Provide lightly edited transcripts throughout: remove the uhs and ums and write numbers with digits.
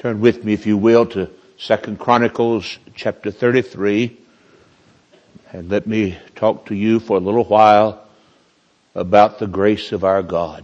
Turn with me, if you will, to 2 Chronicles chapter 33. And let me talk to you for a little while about the grace of our God.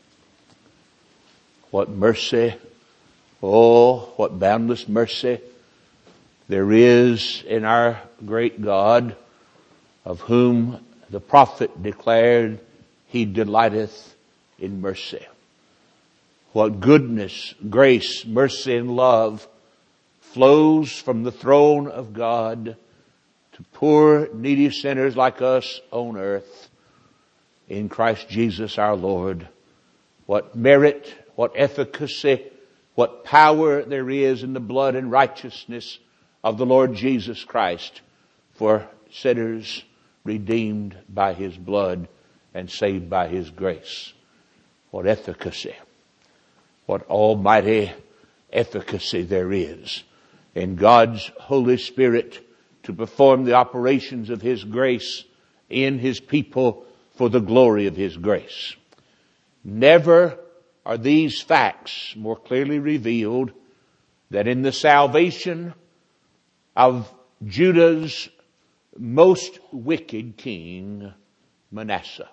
What mercy, oh, what boundless mercy there is in our great God, of whom the prophet declared, He delighteth in mercy. What goodness, grace, mercy, and love flows from the throne of God to poor, needy sinners like us on earth in Christ Jesus our Lord. What merit, what efficacy, what power there is in the blood and righteousness of the Lord Jesus Christ for sinners redeemed by His blood and saved by His grace. What efficacy. What almighty efficacy there is in God's Holy Spirit to perform the operations of His grace in His people for the glory of His grace. Never are these facts more clearly revealed than in the salvation of Judah's most wicked king, Manasseh.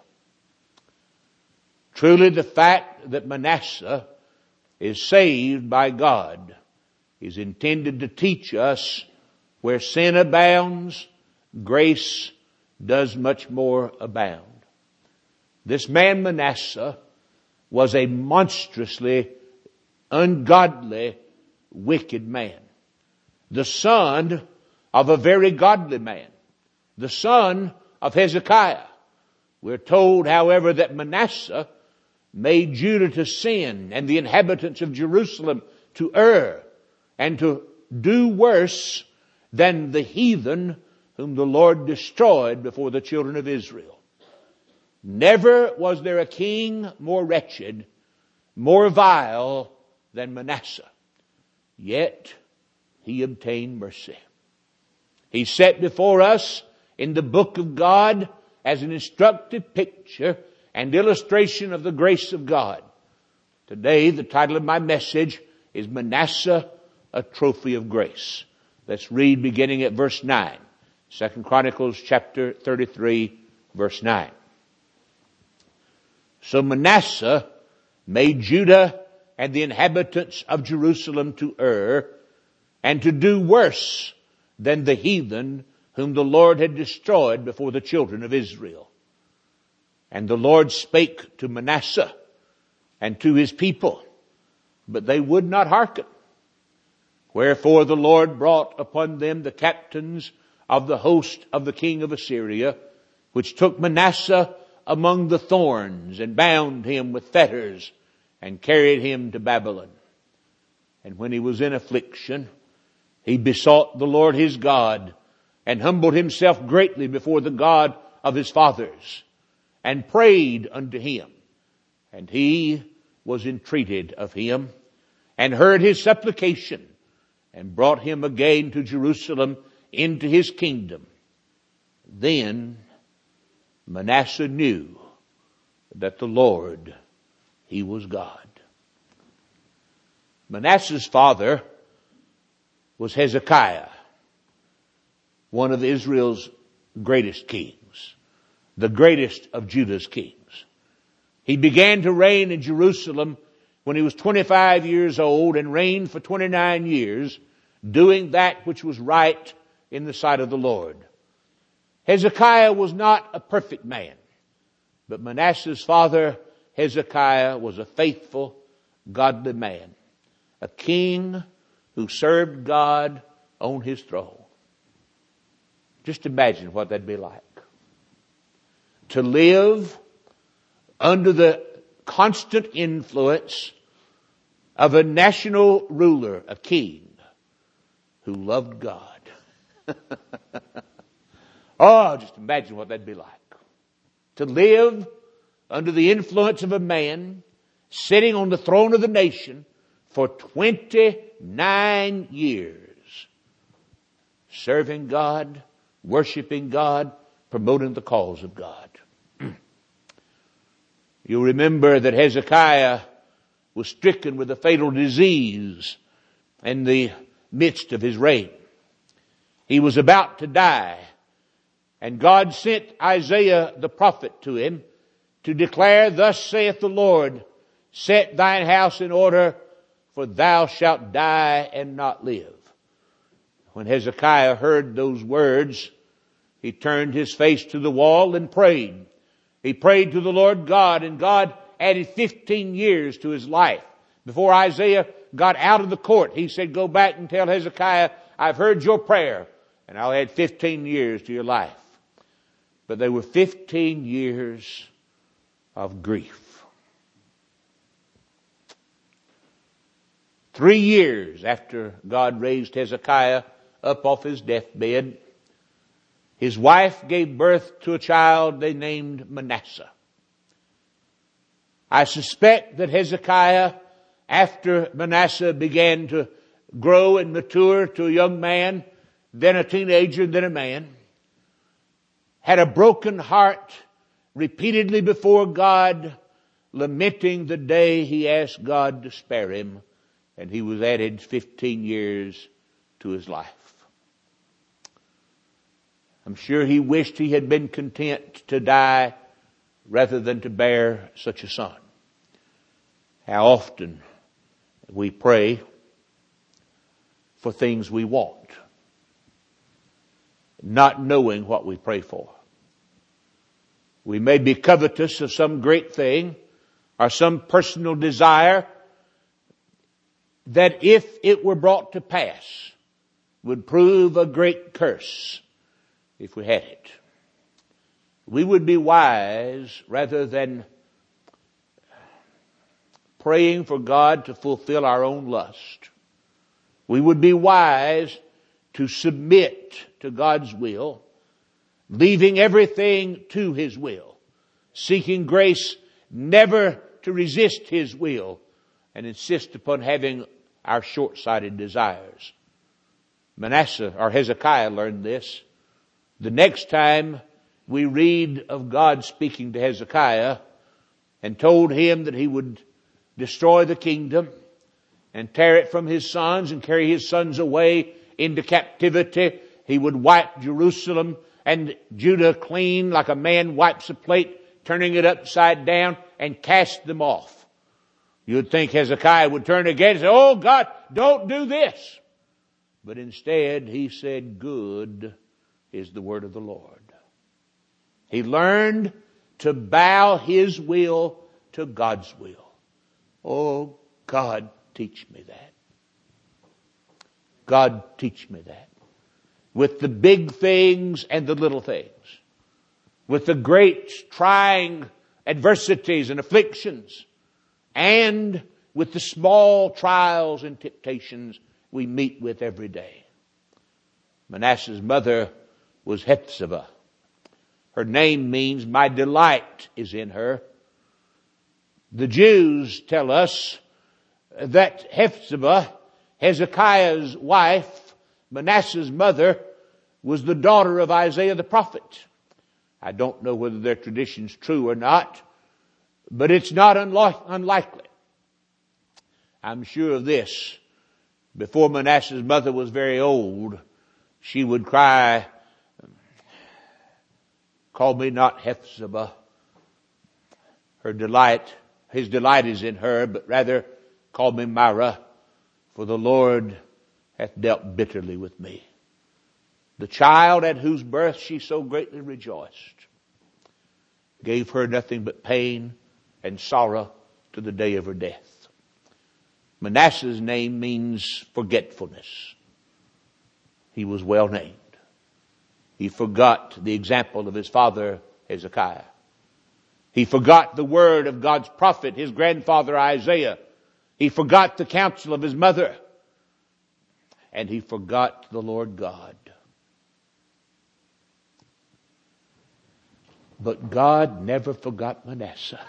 Truly, the fact that Manasseh is saved by God is intended to teach us where sin abounds, grace does much more abound. This man Manasseh was a monstrously ungodly, wicked man. The son of a very godly man. The son of Hezekiah. We're told, however, that Manasseh made Judah to sin and the inhabitants of Jerusalem to err and to do worse than the heathen whom the Lord destroyed before the children of Israel. Never was there a king more wretched, more vile than Manasseh. Yet he obtained mercy. He's set before us in the book of God as an instructive picture and illustration of the grace of God. Today, the title of my message is Manasseh, a Trophy of Grace. Let's read beginning at verse 9. 2 Chronicles chapter 33, verse 9. So Manasseh made Judah and the inhabitants of Jerusalem to err and to do worse than the heathen whom the Lord had destroyed before the children of Israel. And the Lord spake to Manasseh and to his people, but they would not hearken. Wherefore the Lord brought upon them the captains of the host of the king of Assyria, which took Manasseh among the thorns and bound him with fetters and carried him to Babylon. And when he was in affliction, he besought the Lord his God and humbled himself greatly before the God of his fathers and prayed unto him. And he was entreated of him and heard his supplication and brought him again to Jerusalem into his kingdom. Then Manasseh knew that the Lord, He was God. Manasseh's father was Hezekiah, one of Israel's greatest kings, the greatest of Judah's kings. He began to reign in Jerusalem when he was 25 years old and reigned for 29 years, doing that which was right in the sight of the Lord. Hezekiah was not a perfect man, but Manasseh's father, Hezekiah, was a faithful, godly man, a king who served God on his throne. Just imagine what that'd be like. To live under the constant influence of a national ruler, a king, who loved God. Oh, just imagine what that'd be like. To live under the influence of a man sitting on the throne of the nation for 29 years, serving God, worshiping God, promoting the cause of God. You remember that Hezekiah was stricken with a fatal disease in the midst of his reign. He was about to die, and God sent Isaiah the prophet to him to declare, "Thus saith the Lord, set thine house in order, for thou shalt die and not live." When Hezekiah heard those words, he turned his face to the wall and prayed. He prayed to the Lord God, and God added 15 years to his life. Before Isaiah got out of the court, he said, "Go back and tell Hezekiah, I've heard your prayer, and I'll add 15 years to your life." But they were 15 years of grief. 3 years after God raised Hezekiah up off his deathbed, his wife gave birth to a child they named Manasseh. I suspect that Hezekiah, after Manasseh began to grow and mature to a young man, then a teenager, then a man, had a broken heart repeatedly before God, lamenting the day he asked God to spare him, and he was added 15 years to his life. I'm sure he wished he had been content to die rather than to bear such a son. How often we pray for things we want, not knowing what we pray for. We may be covetous of some great thing or some personal desire that, if it were brought to pass, would prove a great curse if we had it. We would be wise, rather than praying for God to fulfill our own lust, we would be wise to submit to God's will, leaving everything to His will, seeking grace never to resist His will and insist upon having our short-sighted desires. Manasseh or Hezekiah learned this. The next time we read of God speaking to Hezekiah and told him that he would destroy the kingdom and tear it from his sons and carry his sons away into captivity, he would wipe Jerusalem and Judah clean like a man wipes a plate, turning it upside down, and cast them off. You'd think Hezekiah would turn again and say, "Oh God, don't do this." But instead he said, "Good is the word of the Lord." He learned to bow his will to God's will. Oh, God, teach me that. God, teach me that. With the big things and the little things. With the great trying adversities and afflictions. And with the small trials and temptations we meet with every day. Manasseh's mother was Hephzibah. Her name means "my delight is in her." The Jews tell us that Hephzibah, Hezekiah's wife, Manasseh's mother, was the daughter of Isaiah the prophet. I don't know whether their tradition's true or not, but it's not unlikely. I'm sure of this. Before Manasseh's mother was very old, she would cry, "Call me not Hephzibah. His delight is in her, but rather call me Mara, for the Lord hath dealt bitterly with me." The child at whose birth she so greatly rejoiced gave her nothing but pain and sorrow to the day of her death. Manasseh's name means forgetfulness. He was well named. He forgot the example of his father Hezekiah. He forgot the word of God's prophet, his grandfather Isaiah. He forgot the counsel of his mother. And he forgot the Lord God. But God never forgot Manasseh.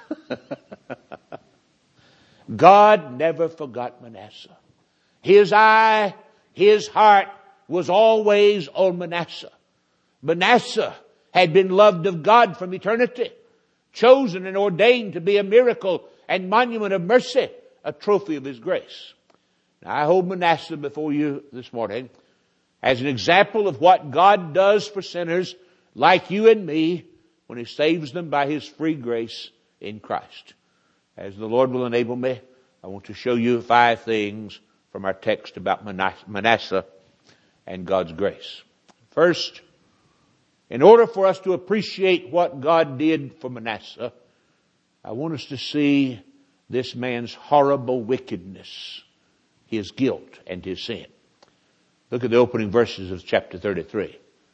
God never forgot Manasseh. His eye, his heart was always on Manasseh. Manasseh had been loved of God from eternity, chosen and ordained to be a miracle and monument of mercy, a trophy of His grace. Now, I hold Manasseh before you this morning as an example of what God does for sinners like you and me when He saves them by His free grace in Christ. As the Lord will enable me, I want to show you 5 things from our text about Manasseh and God's grace. First, in order for us to appreciate what God did for Manasseh, I want us to see this man's horrible wickedness, his guilt and his sin. Look at the opening verses of chapter 33.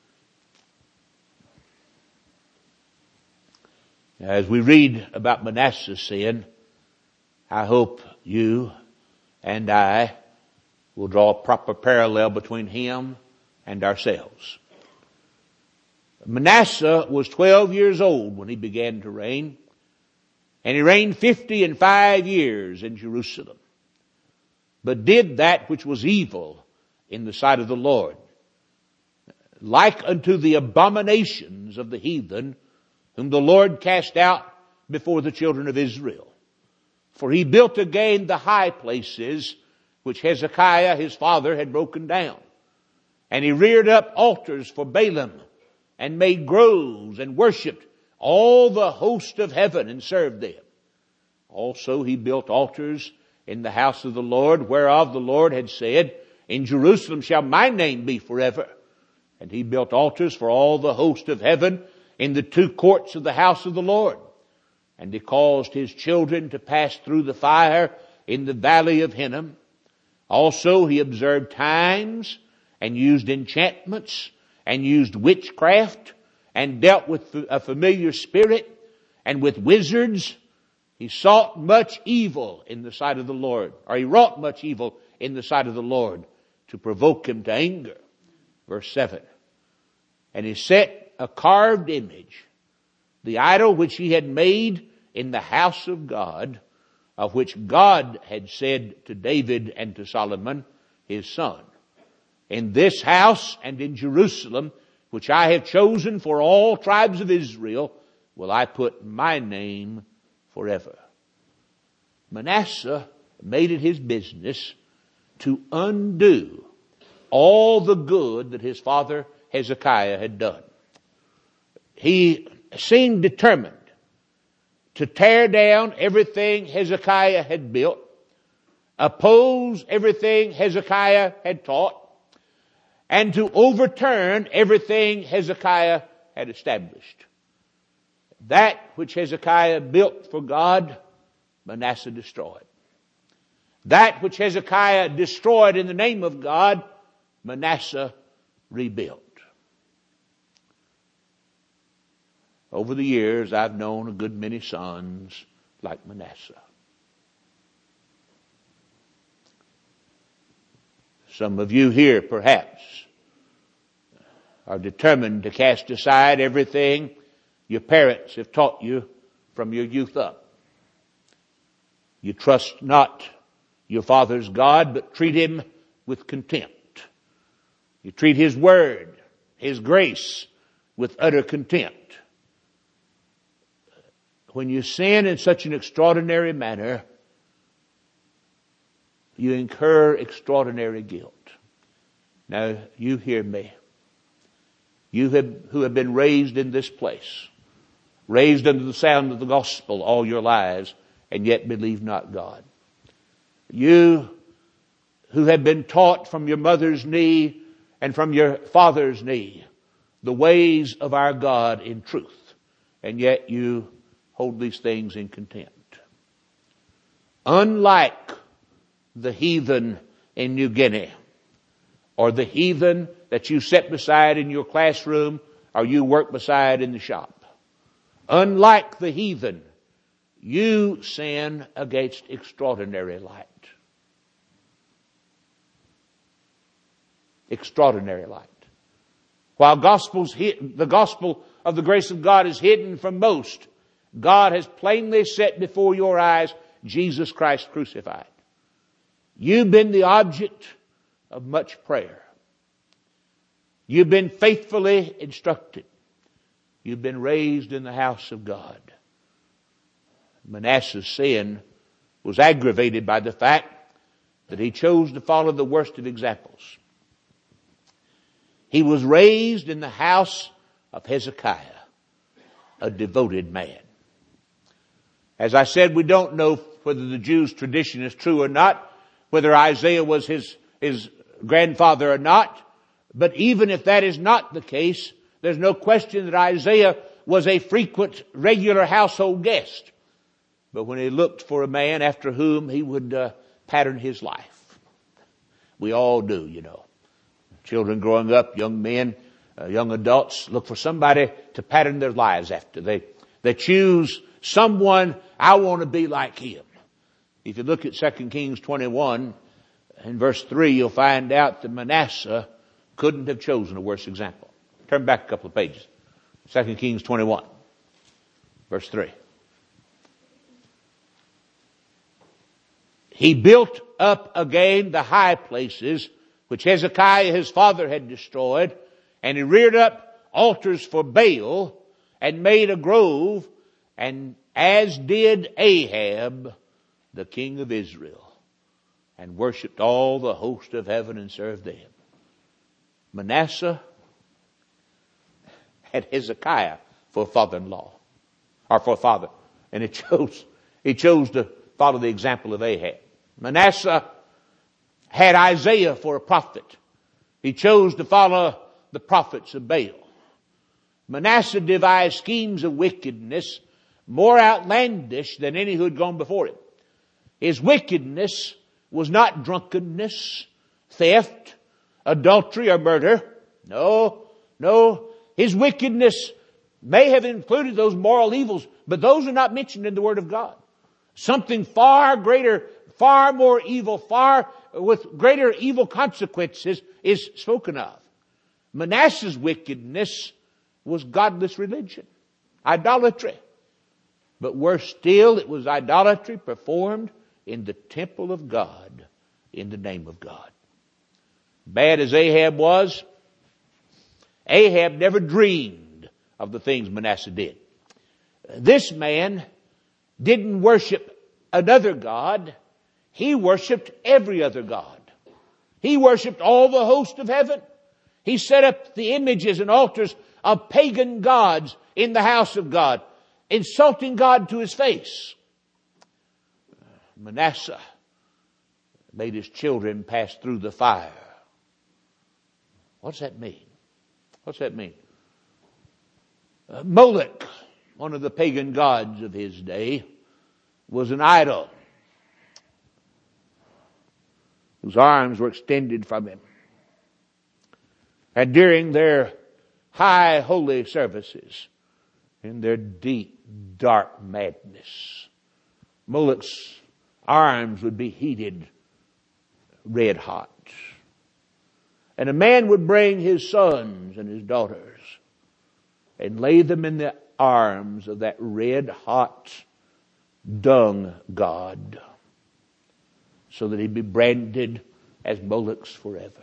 Now, as we read about Manasseh's sin, I hope you and I will draw a proper parallel between him and ourselves. Manasseh was 12 years old when he began to reign, and he reigned 55 years in Jerusalem, but did that which was evil in the sight of the Lord, like unto the abominations of the heathen, whom the Lord cast out before the children of Israel. For he built again the high places which Hezekiah his father had broken down. And he reared up altars for Baalim, and made groves, and worshipped all the host of heaven, and served them. Also he built altars in the house of the Lord, whereof the Lord had said, In Jerusalem shall my name be forever. And he built altars for all the host of heaven in the 2 courts of the house of the Lord. And he caused his children to pass through the fire in the valley of Hinnom. Also he observed times, and used enchantments, and used witchcraft, and dealt with a familiar spirit, and with wizards. He sought much evil in the sight of the Lord, or he wrought much evil in the sight of the Lord, to provoke him to anger. Verse 7. And he set a carved image, the idol which he had made in the house of God, of which God had said to David and to Solomon, his son, In this house and in Jerusalem, which I have chosen for all tribes of Israel, will I put my name forever. Manasseh made it his business to undo all the good that his father Hezekiah had done. He seemed determined to tear down everything Hezekiah had built, oppose everything Hezekiah had taught, and to overturn everything Hezekiah had established. That which Hezekiah built for God, Manasseh destroyed. That which Hezekiah destroyed in the name of God, Manasseh rebuilt. Over the years, I've known a good many sons like Manasseh. Some of you here, perhaps, are determined to cast aside everything your parents have taught you from your youth up. You trust not your father's God, but treat him with contempt. You treat his word, his grace, with utter contempt. When you sin in such an extraordinary manner, you incur extraordinary guilt. Now, you hear me. You who have been raised in this place, raised under the sound of the gospel all your lives, and yet believe not God. You who have been taught from your mother's knee and from your father's knee the ways of our God in truth, and yet you hold these things in contempt. Unlike the heathen in New Guinea, or the heathen that you sit beside in your classroom, or you work beside in the shop. Unlike the heathen, you sin against extraordinary light. Extraordinary light. While the gospel of the grace of God is hidden from most, God has plainly set before your eyes Jesus Christ crucified. You've been the object of much prayer. You've been faithfully instructed. You've been raised in the house of God. Manasseh's sin was aggravated by the fact that he chose to follow the worst of examples. He was raised in the house of Hezekiah, a devoted man. As I said, we don't know whether the Jews' tradition is true or not, whether Isaiah was his grandfather or not. But even if that is not the case, there's no question that Isaiah was a frequent, regular household guest. But when he looked for a man after whom he would pattern his life. We all do, you know. Children growing up, young men, young adults look for somebody to pattern their lives after. They choose someone, I want to be like him. If you look at 2 Kings 21 and verse 3, you'll find out that Manasseh couldn't have chosen a worse example. Turn back a couple of pages. 2 Kings 21, verse 3. He built up again the high places which Hezekiah his father had destroyed, and he reared up altars for Baal and made a grove, and as did Ahab, the king of Israel, and worshipped all the host of heaven and served them. Manasseh had Hezekiah for father-in-law, or for father, and he chose to follow the example of Ahab. Manasseh had Isaiah for a prophet. He chose to follow the prophets of Baal. Manasseh devised schemes of wickedness more outlandish than any who had gone before him. His wickedness was not drunkenness, theft, adultery, or murder. No. His wickedness may have included those moral evils, but those are not mentioned in the Word of God. Something far greater, far more evil, far with greater evil consequences is spoken of. Manasseh's wickedness was godless religion, idolatry. But worse still, it was idolatry performed in the temple of God, in the name of God. Bad as Ahab was, Ahab never dreamed of the things Manasseh did. This man didn't worship another god. He worshiped every other god. He worshiped all the host of heaven. He set up the images and altars of pagan gods in the house of God, insulting God to his face. Manasseh made his children pass through the fire. What's that mean? What's that mean? Moloch, one of the pagan gods of his day, was an idol whose arms were extended from him. And during their high holy services, in their deep, dark madness, Moloch's arms would be heated red hot. And a man would bring his sons and his daughters and lay them in the arms of that red hot dung god, so that he'd be branded as Moloch's forever.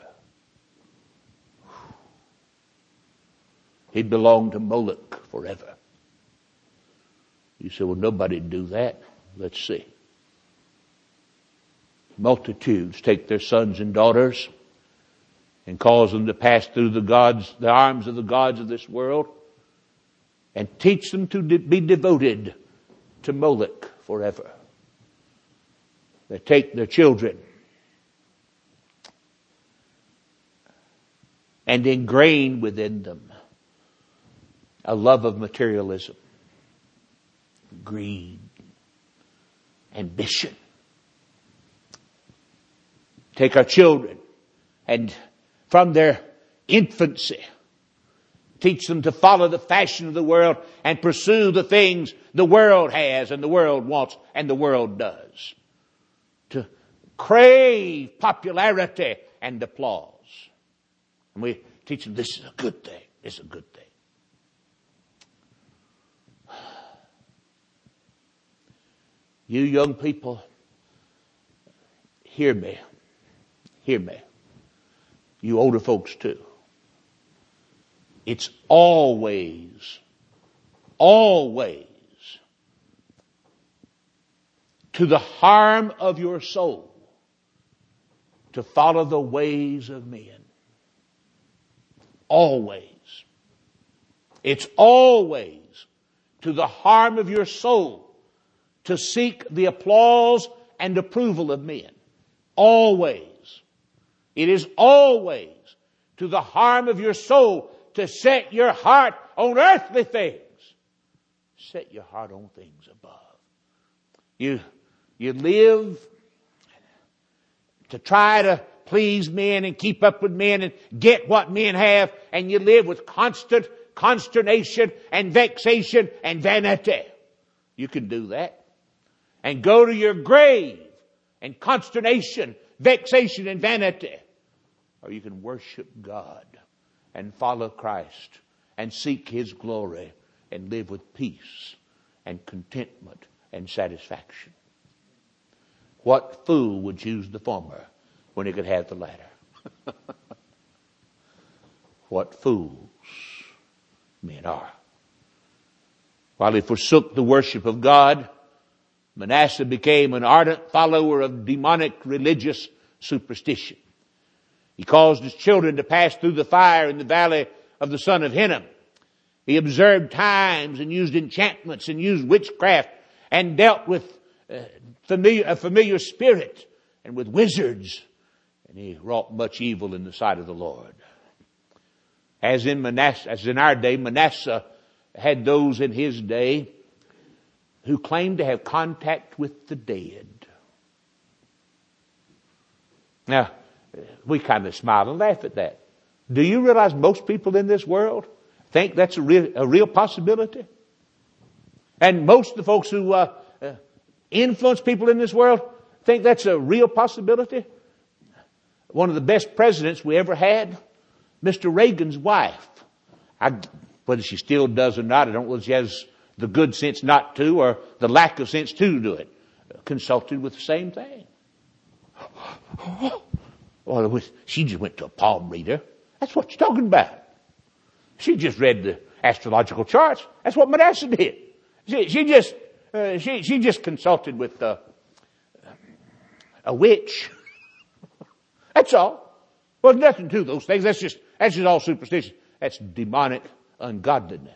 He'd belong to Moloch forever. You say, well, nobody'd do that. Let's see. Multitudes take their sons and daughters and cause them to pass through the arms of the gods of this world, and teach them to be devoted to Moloch forever. They take their children and ingrain within them a love of materialism, greed, ambition. Take our children and from their infancy teach them to follow the fashion of the world and pursue the things the world has and the world wants and the world does. To crave popularity and applause. And we teach them this is a good thing. This is a good thing. You young people, hear me. Hear me. You older folks too. It's always to the harm of your soul to follow the ways of men. Always. It's always to the harm of your soul to seek the applause and approval of men. Always. It is always to the harm of your soul to set your heart on earthly things. Set your heart on things above. You live to try to please men and keep up with men and get what men have, and you live with constant consternation and vexation and vanity. You can do that. And go to your grave in consternation, vexation, and vanity. Or you can worship God and follow Christ and seek His glory and live with peace and contentment and satisfaction. What fool would choose the former when he could have the latter? What fools men are. While he forsook the worship of God, Manasseh became an ardent follower of demonic religious superstition. He caused his children to pass through the fire in the valley of the son of Hinnom. He observed times and used enchantments and used witchcraft and dealt with a familiar spirit and with wizards. And he wrought much evil in the sight of the Lord. As in our day, Manasseh had those in his day who claimed to have contact with the dead. Now, we kind of smile and laugh at that. Do you realize most people in this world think that's a real possibility? And most of the folks who influence people in this world think that's a real possibility? One of the best presidents we ever had, Mr. Reagan's wife. Whether she still does or not, I don't know if she has the good sense not to or the lack of sense to do it. Consulted with the same thing. Well, she just went to a palm reader. That's what you're talking about. She just read the astrological charts. That's what Manasseh did. She just consulted with a witch. That's all. Well, there's nothing to those things. That's just all superstition. That's demonic ungodliness.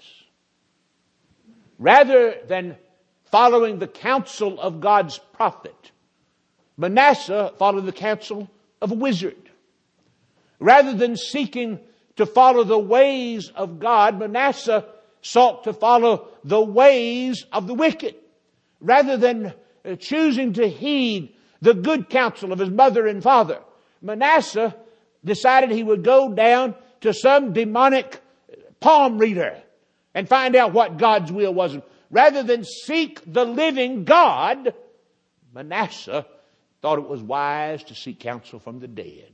Rather than following the counsel of God's prophet, Manasseh followed the counsel of a wizard. Rather than seeking to follow the ways of God, Manasseh sought to follow the ways of the wicked. Rather than choosing to heed the good counsel of his mother and father, Manasseh decided he would go down to some demonic palm reader and find out what God's will was. Rather than seek the living God, Manasseh thought it was wise to seek counsel from the dead.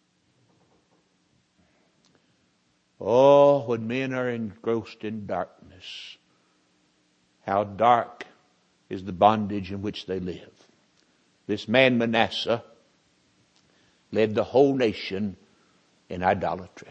Oh, when men are engrossed in darkness, how dark is the bondage in which they live. This man Manasseh led the whole nation in idolatry.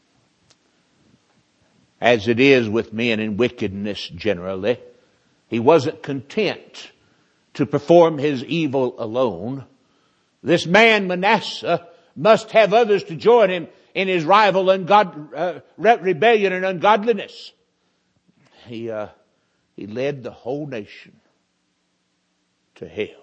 As it is with men in wickedness generally, he wasn't content to perform his evil alone. This man Manasseh must have others to join him in his rival rebellion and ungodliness. He led the whole nation to hell.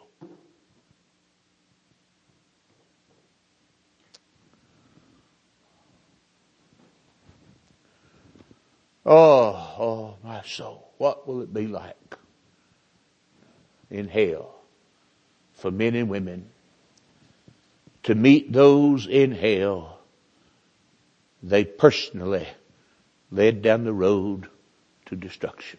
Oh, my soul, what will it be like in hell for men and women to meet those in hell they personally led down the road to destruction?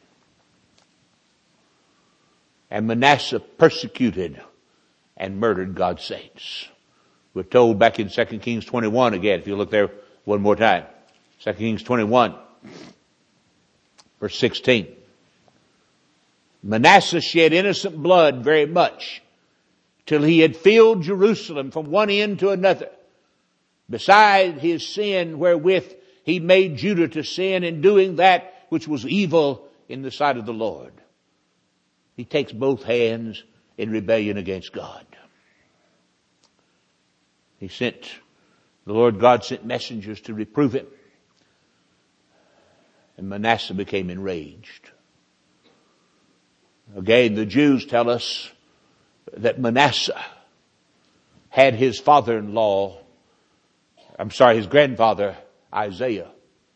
And Manasseh persecuted and murdered God's saints. We're told back in 2 Kings 21 again, if you look there one more time. 2 Kings 21. Verse 16. Manasseh shed innocent blood very much till he had filled Jerusalem from one end to another. Beside his sin wherewith he made Judah to sin in doing that which was evil in the sight of the Lord. He takes both hands in rebellion against God. The Lord God sent messengers to reprove him. And Manasseh became enraged. Again, the Jews tell us that Manasseh had his grandfather, Isaiah,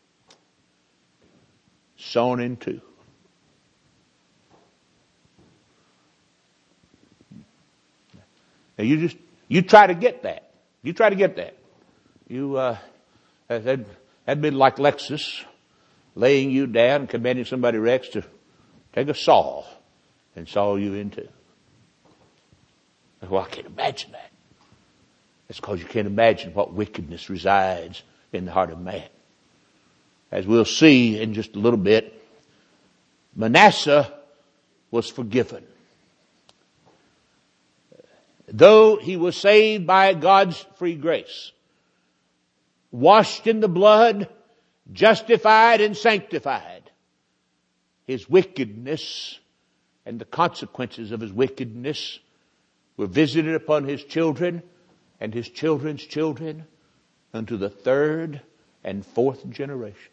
sawn in two. Now you try to get that. You try to get that. That'd be like Lexus laying you down and commanding somebody Rex to take a saw and saw you in two. Well, I can't imagine that. That's because you can't imagine what wickedness resides in the heart of man. As we'll see in just a little bit, Manasseh was forgiven. Though he was saved by God's free grace, washed in the blood, justified and sanctified, his wickedness and the consequences of his wickedness were visited upon his children and his children's children unto the third and fourth generation.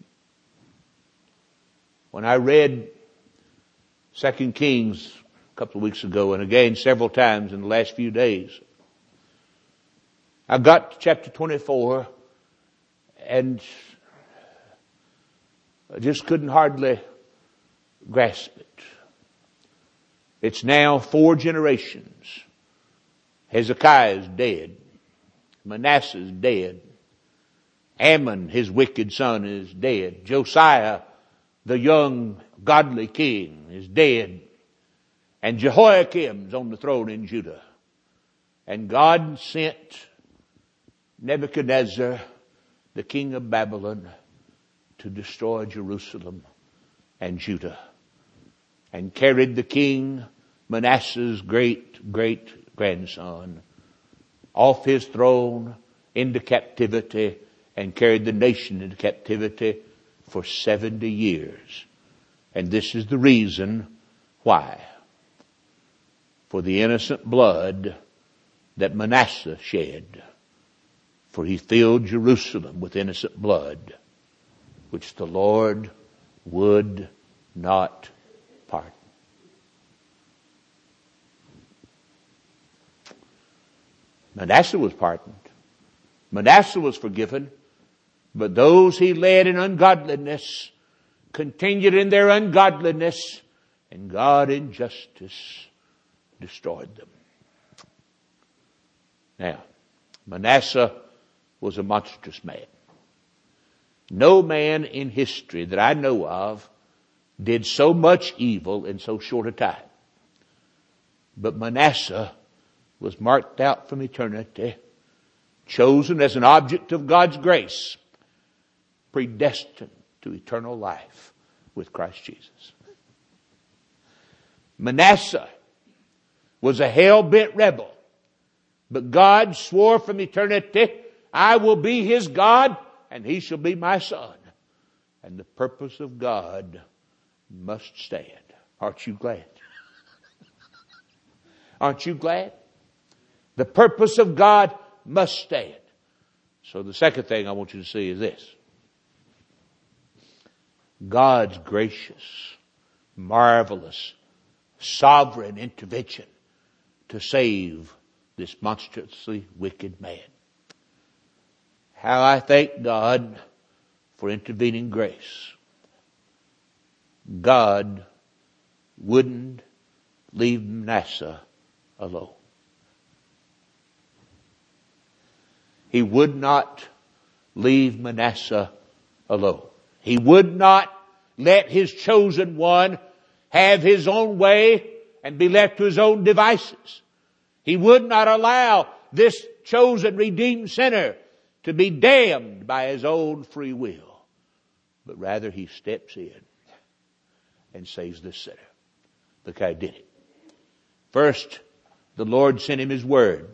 When I read 2 Kings a couple of weeks ago, and again several times in the last few days, I got to chapter 24 and I just couldn't hardly grasp it. It's now 4 generations. Hezekiah is dead. Manasseh is dead. Ammon, his wicked son, is dead. Josiah, the young godly king, is dead. And Jehoiakim's on the throne in Judah. And God sent Nebuchadnezzar, the king of Babylon, to destroy Jerusalem and Judah. And carried the king, Manasseh's great-great-grandson, off his throne into captivity and carried the nation into captivity for 70 years. And this is the reason why. For the innocent blood that Manasseh shed. For he filled Jerusalem with innocent blood, which the Lord would not pardon. Manasseh was pardoned. Manasseh was forgiven. But those he led in ungodliness continued in their ungodliness, and God in justice destroyed them. Now, Manasseh was a monstrous man. No man in history that I know of did so much evil in so short a time. But Manasseh was marked out from eternity, chosen as an object of God's grace, predestined to eternal life with Christ Jesus. Manasseh was a hell-bent rebel, but God swore from eternity, I will be his God and he shall be my son. And the purpose of God must stand. Aren't you glad? Aren't you glad? The purpose of God must stand. So the second thing I want you to see is this. God's gracious, marvelous, sovereign intervention to save this monstrously wicked man. How I thank God for intervening grace. God wouldn't leave Manasseh alone. He would not leave Manasseh alone. He would not let his chosen one have his own way and be left to his own devices. He would not allow this chosen redeemed sinner to be damned by his own free will. But rather he steps in and saves this sinner. Look how he did it. First, the Lord sent him his word.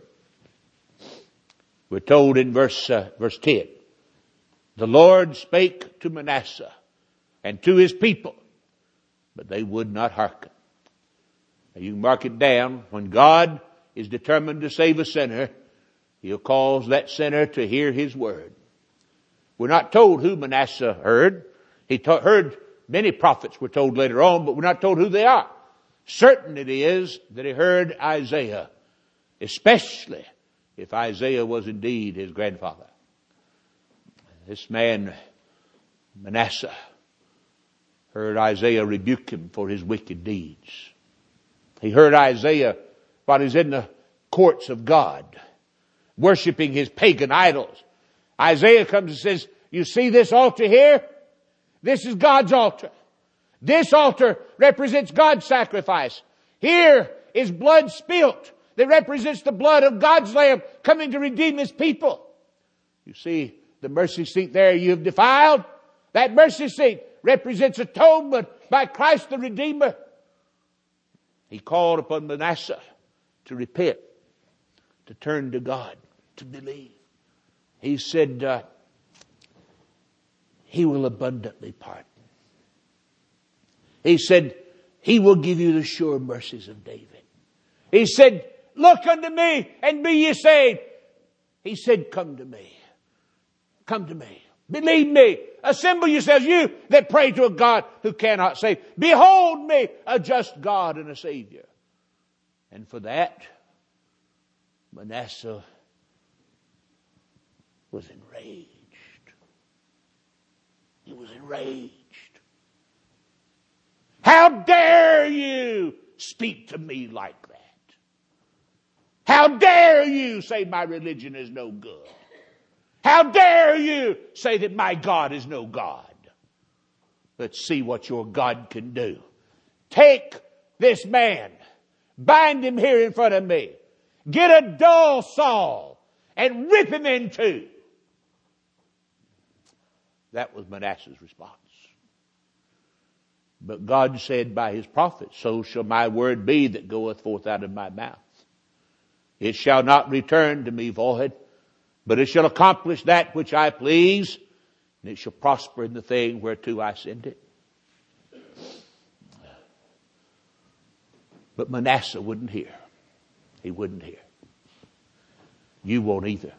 We're told in verse 10. The Lord spake to Manasseh and to his people, but they would not hearken. Now you can mark it down. When God is determined to save a sinner, He'll cause that sinner to hear his word. We're not told who Manasseh heard. Heard many prophets were told later on, but we're not told who they are. Certain it is that he heard Isaiah, especially if Isaiah was indeed his grandfather. This man, Manasseh, heard Isaiah rebuke him for his wicked deeds. He heard Isaiah while he's in the courts of God, worshiping his pagan idols. Isaiah comes and says, you see this altar here? This is God's altar. This altar represents God's sacrifice. Here is blood spilt that represents the blood of God's Lamb coming to redeem His people. You see the mercy seat there you have defiled? That mercy seat represents atonement by Christ the Redeemer. He called upon Manasseh to repent, to turn to God, to believe. He said, He will abundantly pardon. He said, He will give you the sure mercies of David. He said, look unto me and be ye saved. He said, come to me. Come to me. Believe me. Assemble yourselves, you that pray to a God who cannot save. Behold me, a just God and a Savior. And for that, Manasseh was enraged. He was enraged. How dare you speak to me like that? How dare you say my religion is no good? How dare you say that my God is no God? Let's see what your God can do. Take this man, bind him here in front of me, get a dull saw and rip him in two. That was Manasseh's response. But God said by His prophet, so shall my word be that goeth forth out of my mouth. It shall not return to me void, but it shall accomplish that which I please, and it shall prosper in the thing whereto I send it. But Manasseh wouldn't hear. He wouldn't hear. You won't either.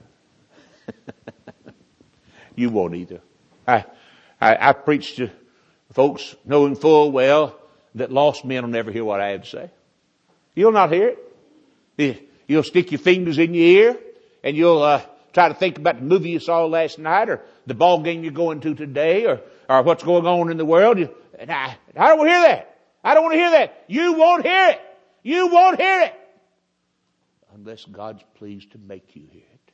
You won't either. I preach to folks knowing full well that lost men will never hear what I have to say. You'll not hear it. You'll stick your fingers in your ear and you'll try to think about the movie you saw last night or the ball game you're going to today or what's going on in the world. And I don't want to hear that. I don't want to hear that. You won't hear it. You won't hear it. Unless God's pleased to make you hear it.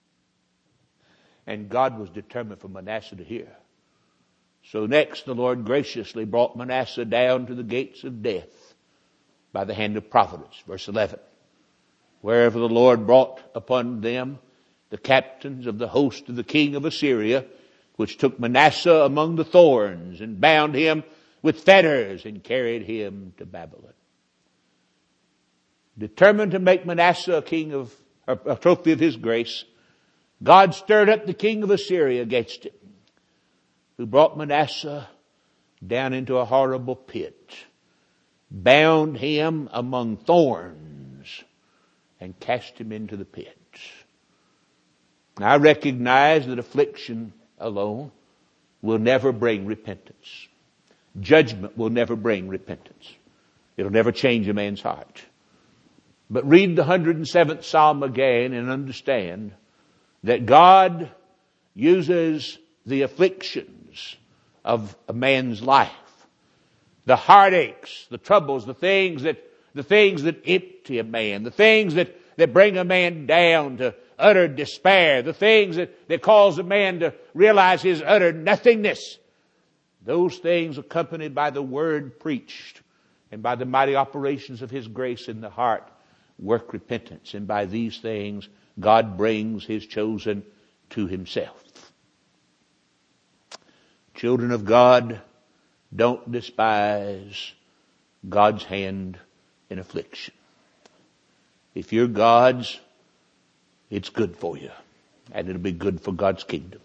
And God was determined for Manasseh to hear. So next the Lord graciously brought Manasseh down to the gates of death by the hand of providence. Verse 11. Wherever the Lord brought upon them the captains of the host of the king of Assyria, which took Manasseh among the thorns and bound him with fetters and carried him to Babylon. Determined to make Manasseh a trophy of His grace, God stirred up the king of Assyria against him, who brought Manasseh down into a horrible pit, bound him among thorns, and cast him into the pit. Now, I recognize that affliction alone will never bring repentance. Judgment will never bring repentance. It'll never change a man's heart. But read the 107th Psalm again and understand that God uses the afflictions of a man's life, the heartaches, the troubles, the things that empty a man, the things that bring a man down to utter despair, the things that cause a man to realize his utter nothingness. Those things accompanied by the word preached and by the mighty operations of His grace in the heart work repentance. And by these things God brings His chosen to Himself. Children of God, don't despise God's hand in affliction. If you're God's, it's good for you. And it'll be good for God's kingdom.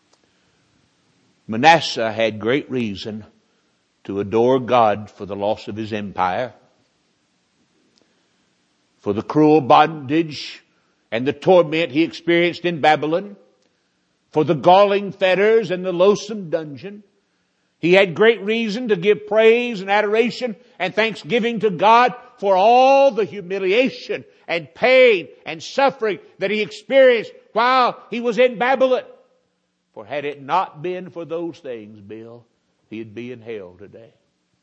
Manasseh had great reason to adore God for the loss of his empire, for the cruel bondage and the torment he experienced in Babylon, for the galling fetters and the loathsome dungeon, he had great reason to give praise and adoration and thanksgiving to God for all the humiliation and pain and suffering that he experienced while he was in Babylon. For had it not been for those things, Bill, he'd be in hell today.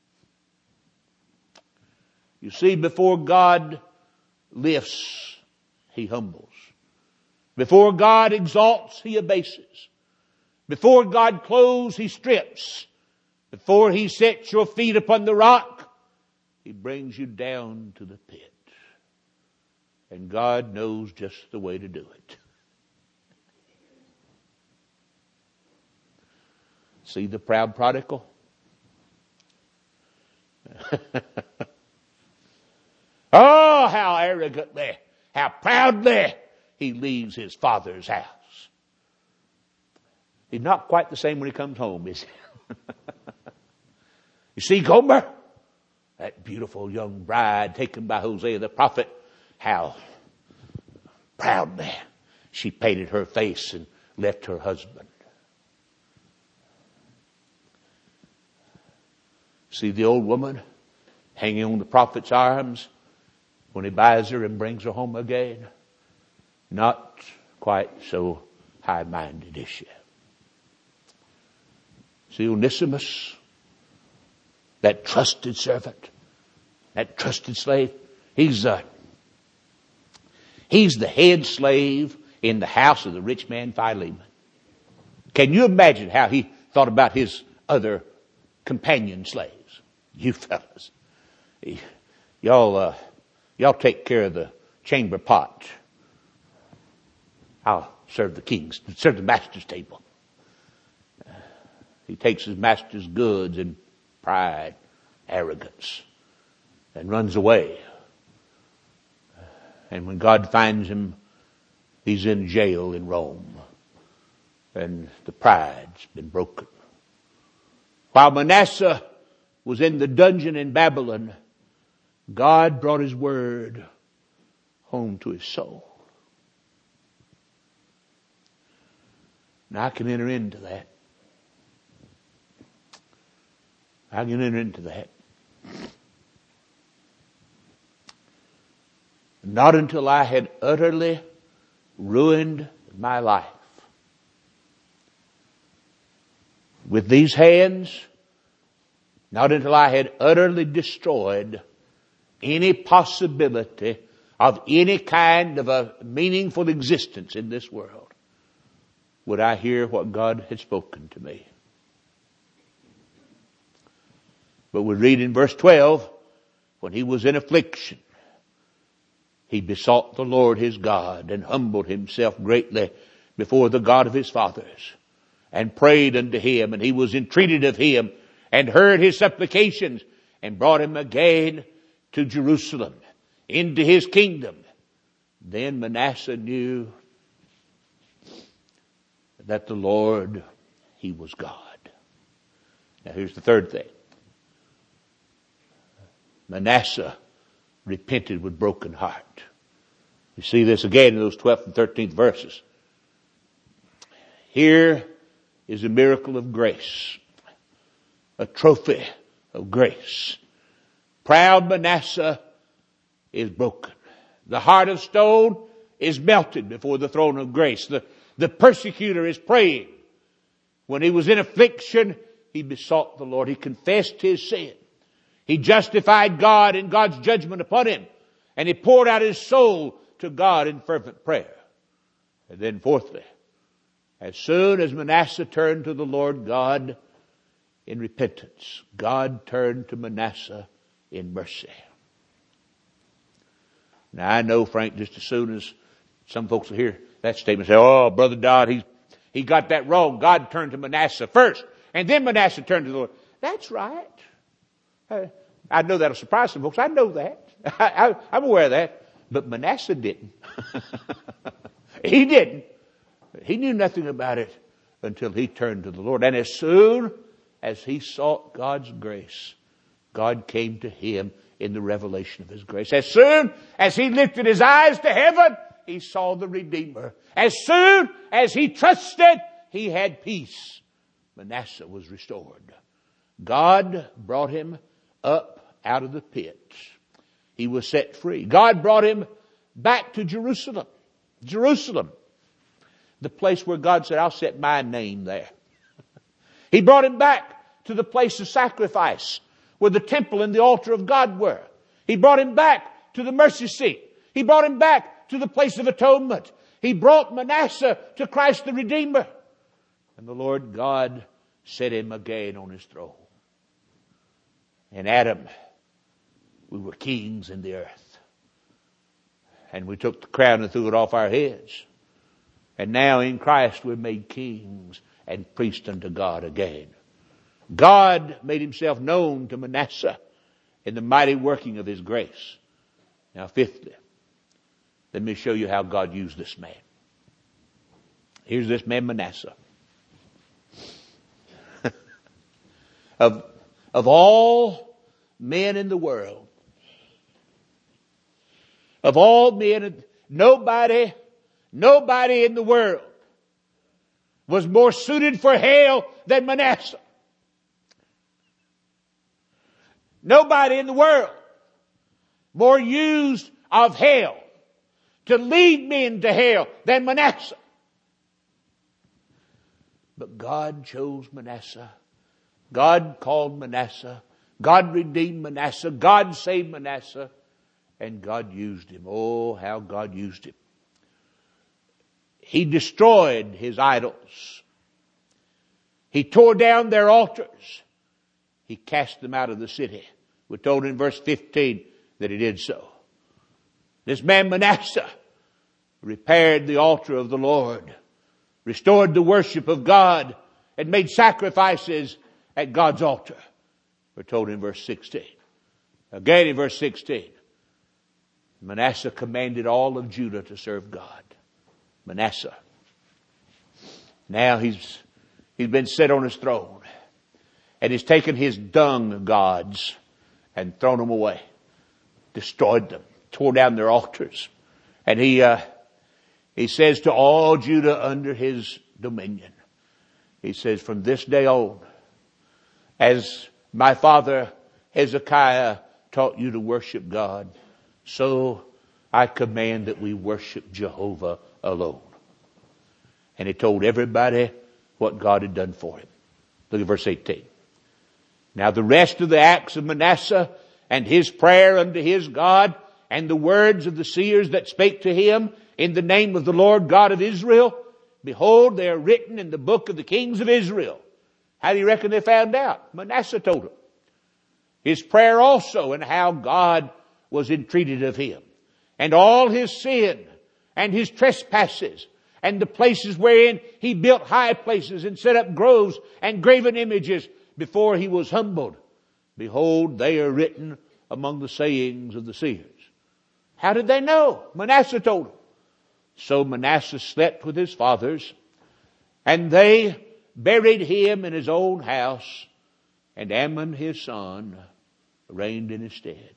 You see, before God lifts, he humbles. Before God exalts, he abases. Before God clothes, he strips. Before he sets your feet upon the rock, he brings you down to the pit. And God knows just the way to do it. See the proud prodigal? Oh, how arrogantly, how proudly he leaves his father's house. He's not quite the same when he comes home, is he? You see Gomer, that beautiful young bride taken by Hosea the prophet, how proudly she painted her face and left her husband. See the old woman hanging on the prophet's arms when he buys her and brings her home again? Not quite so high-minded, is she? See Onesimus, that trusted servant, that trusted slave, he's the head slave in the house of the rich man Philemon. Can you imagine how he thought about his other companion slaves? You fellas, y'all take care of the chamber pot. I'll serve the master's table. He takes his master's goods in pride, arrogance, and runs away. And when God finds him, he's in jail in Rome. And the pride's been broken. While Manasseh was in the dungeon in Babylon, God brought his word home to his soul. Now I can enter into that. I can enter into that. Not until I had utterly ruined my life. With these hands, not until I had utterly destroyed any possibility of any kind of a meaningful existence in this world, would I hear what God had spoken to me. But we read in verse 12, when he was in affliction, he besought the Lord his God and humbled himself greatly before the God of his fathers and prayed unto him, and he was entreated of him and heard his supplications and brought him again to Jerusalem into his kingdom. Then Manasseh knew that the Lord, he was God. Now here's the third thing. Manasseh repented with broken heart. You see this again in those 12th and 13th verses. Here is a miracle of grace. A trophy of grace. Proud Manasseh is broken. The heart of stone is melted before the throne of grace. The persecutor is praying. When he was in affliction, he besought the Lord. He confessed his sin. He justified God in God's judgment upon him. And he poured out his soul to God in fervent prayer. And then fourthly, as soon as Manasseh turned to the Lord God in repentance, God turned to Manasseh in mercy. Now I know, Frank, just as soon as some folks will hear that statement, say, oh, Brother Dodd, he got that wrong. God turned to Manasseh first, and then Manasseh turned to the Lord. That's right. I know that'll surprise some folks. I know that. I'm aware of that. But Manasseh didn't. He didn't. He knew nothing about it until he turned to the Lord. And as soon as he sought God's grace, God came to him in the revelation of his grace. As soon as he lifted his eyes to heaven, he saw the Redeemer. As soon as he trusted, he had peace. Manasseh was restored. God brought him up out of the pit. He was set free. God brought him back to Jerusalem. Jerusalem. The place where God said, I'll set my name there. He brought him back to the place of sacrifice where the temple and the altar of God were. He brought him back to the mercy seat. He brought him back to the place of atonement. He brought Manasseh to Christ the Redeemer. And the Lord God set him again on his throne. And Adam, we were kings in the earth. And we took the crown and threw it off our heads. And now in Christ we're made kings and priests unto God again. God made himself known to Manasseh in the mighty working of his grace. Now fifthly, let me show you how God used this man. Here's this man Manasseh. Of all men in the world, of all men, nobody in the world was more suited for hell than Manasseh. Nobody in the world more used of hell to lead men to hell than Manasseh. But God chose Manasseh. God called Manasseh. God redeemed Manasseh. God saved Manasseh. And God used him. Oh, how God used him. He destroyed his idols. He tore down their altars. He cast them out of the city. We're told in verse 15 that he did so. This man Manasseh repaired the altar of the Lord, restored the worship of God, and made sacrifices at God's altar. We're told in verse 16. Again in verse 16. Manasseh commanded all of Judah to serve God. Manasseh. Now he's been set on his throne. And he's taken his dung gods and thrown them away. Destroyed them. Tore down their altars. And he says to all Judah under his dominion. He says, from this day on, as my father Hezekiah taught you to worship God, so I command that we worship Jehovah alone. And he told everybody what God had done for him. Look at verse 18. Now the rest of the acts of Manasseh and his prayer unto his God and the words of the seers that spake to him in the name of the Lord God of Israel, behold, they are written in the book of the kings of Israel. How do you reckon they found out? Manasseh told them. His prayer also and how God was entreated of him. And all his sin and his trespasses and the places wherein he built high places and set up groves and graven images before he was humbled. Behold, they are written among the sayings of the seers. How did they know? Manasseh told them. So Manasseh slept with his fathers, and they buried him in his own house, and Amon his son reigned in his stead.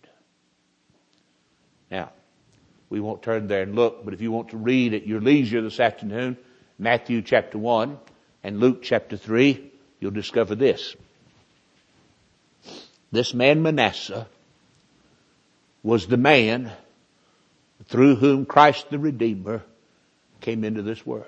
Now, we won't turn there and look, but if you want to read at your leisure this afternoon, Matthew chapter 1 and Luke chapter 3, you'll discover this. This man Manasseh was the man through whom Christ the Redeemer came into this world.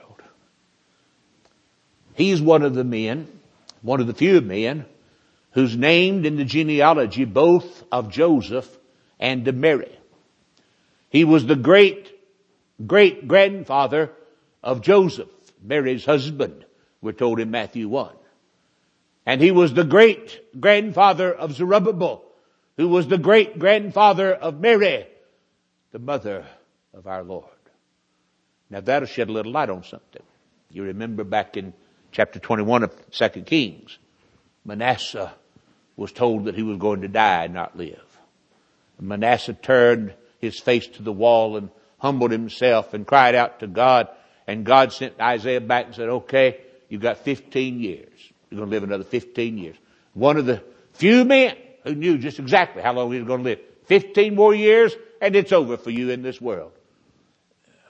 He's one of the men, one of the few men, who's named in the genealogy both of Joseph and of Mary. He was the great-great-grandfather of Joseph, Mary's husband, we're told in Matthew 1. And he was the great-grandfather of Zerubbabel, who was the great-grandfather of Mary, the mother of our Lord. Now that'll shed a little light on something. You remember back in chapter 21 of 2 Kings, Manasseh was told that he was going to die and not live. Manasseh turned his face to the wall and humbled himself and cried out to God. And God sent Isaiah back and said, okay, you've got 15 years. You're going to live another 15 years. One of the few men who knew just exactly how long he was going to live. 15 more years and it's over for you in this world.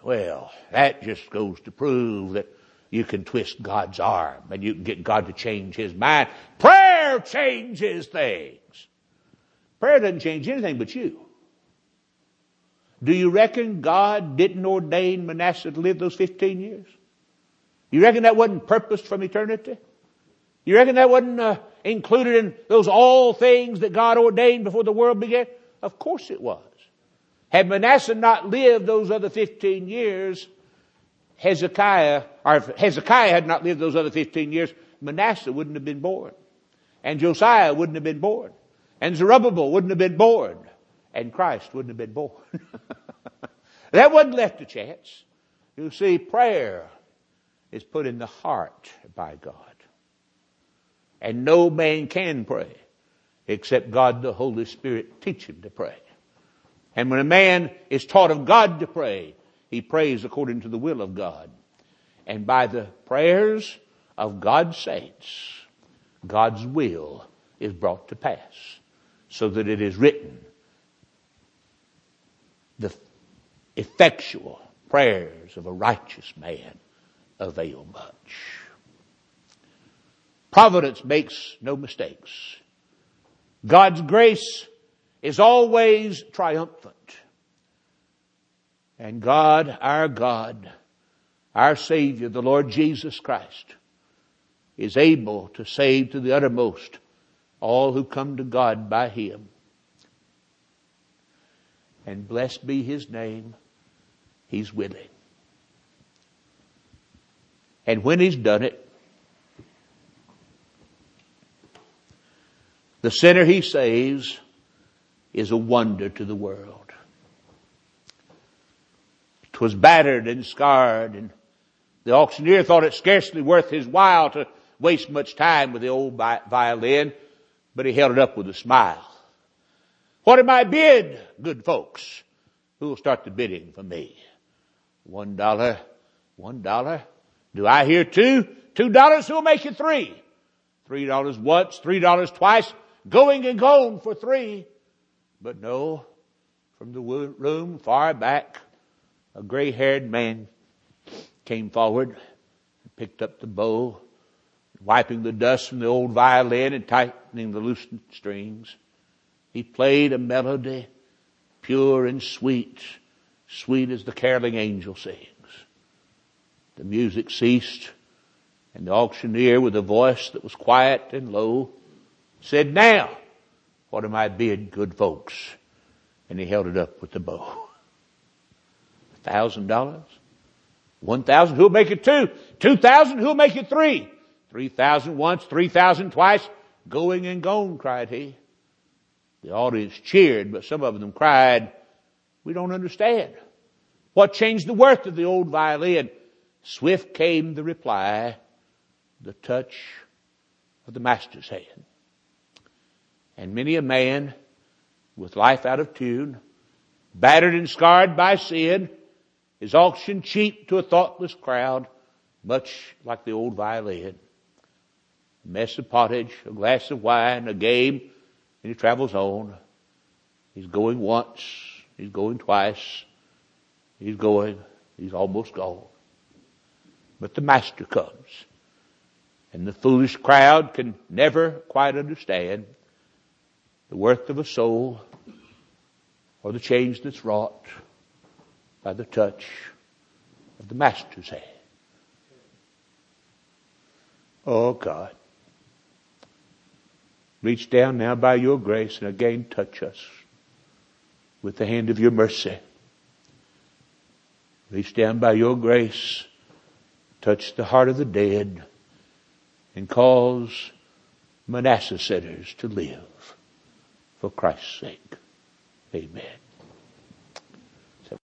Well, that just goes to prove that you can twist God's arm and you can get God to change His mind. Prayer changes things. Prayer doesn't change anything but you. Do you reckon God didn't ordain Manasseh to live those 15 years? You reckon that wasn't purposed from eternity? You reckon that wasn't included in those all things that God ordained before the world began? Of course it was. Had Manasseh not lived those other 15 years, if Hezekiah had not lived those other 15 years, Manasseh wouldn't have been born. And Josiah wouldn't have been born. And Zerubbabel wouldn't have been born. And Christ wouldn't have been born. That wasn't left to chance. You see, prayer is put in the heart by God. And no man can pray except God the Holy Spirit teach him to pray. And when a man is taught of God to pray, he prays according to the will of God. And by the prayers of God's saints, God's will is brought to pass, so that it is written, the effectual prayers of a righteous man avail much. Providence makes no mistakes. God's grace is always triumphant. And God, our Savior, the Lord Jesus Christ, is able to save to the uttermost all who come to God by Him. And blessed be His name, He's willing. And when He's done it, the sinner He saves is a wonder to the world. It was battered and scarred, and the auctioneer thought it scarcely worth his while to waste much time with the old violin, but he held it up with a smile. What am I bid, good folks? Who will start the bidding for me? $1. $1. Do I hear $2? $2. Who'll make it $3? $3 once, $3 twice, going and gone for $3. But no, from the room far back, a gray-haired man came forward and picked up the bow, wiping the dust from the old violin and tightening the loosened strings. He played a melody, pure and sweet, sweet as the caroling angel sings. The music ceased, and the auctioneer, with a voice that was quiet and low, said, "Now, what am I bid, good folks?" And he held it up with the bow. $1,000? 1,000? Who'll make it 2? 2,000? Who'll make it 3? 3,000 once, 3,000 twice, going and gone, cried he. The audience cheered, but some of them cried, "We don't understand. What changed the worth of the old violin?" Swift came the reply, the touch of the master's hand. And many a man with life out of tune, battered and scarred by sin, is auctioned cheap to a thoughtless crowd, much like the old violin. A mess of pottage, a glass of wine, a game, and he travels on. He's going once, he's going twice, he's almost gone. But the master comes, and the foolish crowd can never quite understand the worth of a soul or the change that's wrought by the touch of the master's hand. Oh God, reach down now by your grace and again touch us with the hand of your mercy. Reach down by your grace, touch the heart of the dead, and cause Manasseh sinners to live for Christ's sake. Amen.